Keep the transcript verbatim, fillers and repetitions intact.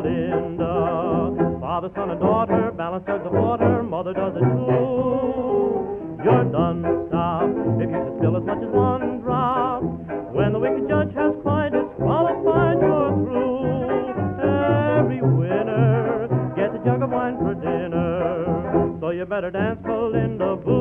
Belinda. Father, son, and daughter, balance of the water, mother does it too. You're done, stop, if you should spill as much as one drop. When the wicked judge has quite disqualified, you're through. Every winner gets a jug of wine for dinner. So you better dance, Belinda, boo.